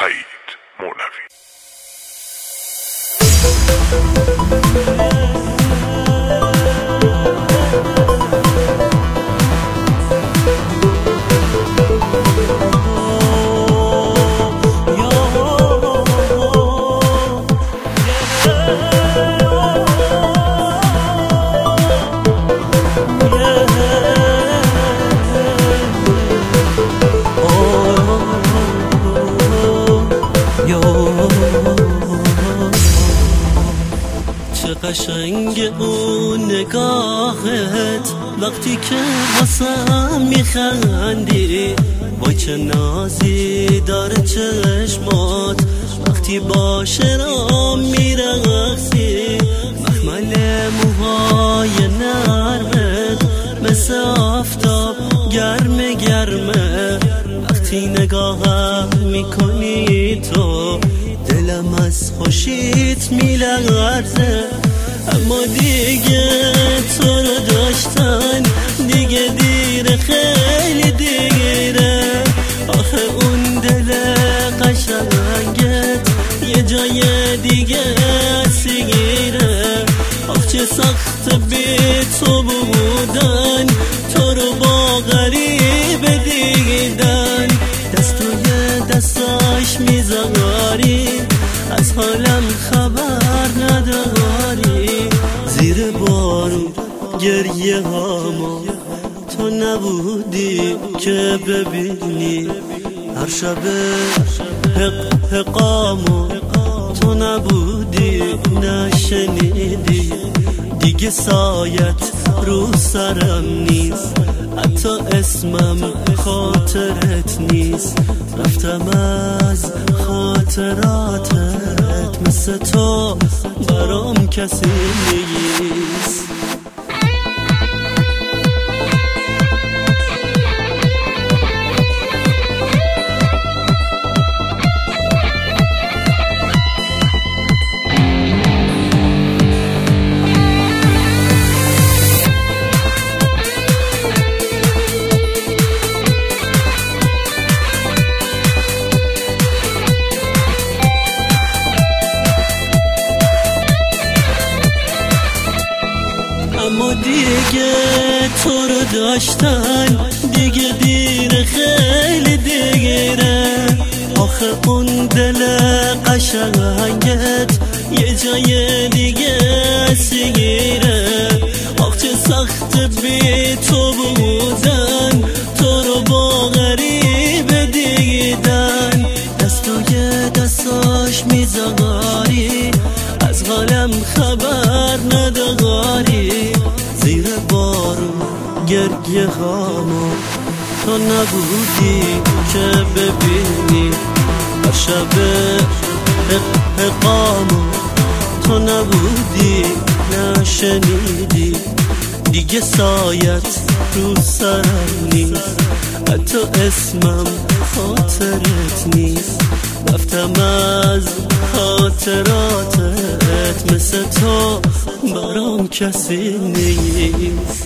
سعید مولوی. چه قشنگ اون نگاهت وقتی که واسم میخندی، وای چه نازی داره چشمات وقتی با شرام میرقصی، مخمل موهای نرمت مثل آفتاب گرمه گرمه، وقتی نگاهم میکنی تو دلم از خوشیت میلرزه، اما دیگه تو رو داشتن دیگه دیره، خیلی دیره، آخه اون دل قشنگت یه جای دیگه سیگیره، آخ چه سخت بی تو بودن، تو رو با غریب دیدن، دستوی دستاش میذاری از حالم خبر نداری، زیر بارون گریه هامو تو نبودی که ببینی، هر شب حقامو تو نبودی نشنیدی، دیگه سایت رو سرم نیست، حتی اسمم خاطرت نیست، رفتم از خاطراتت مثل تو برام کسی نیست. اما دیگه تو رو داشتن دیگه دیره، خیلی دیره، آخه اون دل قشنگت یه جای دیگه سیگیره، آخ چه سخت بی تو بودن، تو رو با غریب دیدن، دستوی دستاش میذاری از حالم خبر نداری، زیر بارون گریه هامو تو نبودی که ببینی، هر شب حقامو تو نبودی نشنیدی، دیگه سایت رو سرم نیست، حتی اسمم خاطرت نیست، رفتم از خاطراتت مثل تو برام کسی نیست.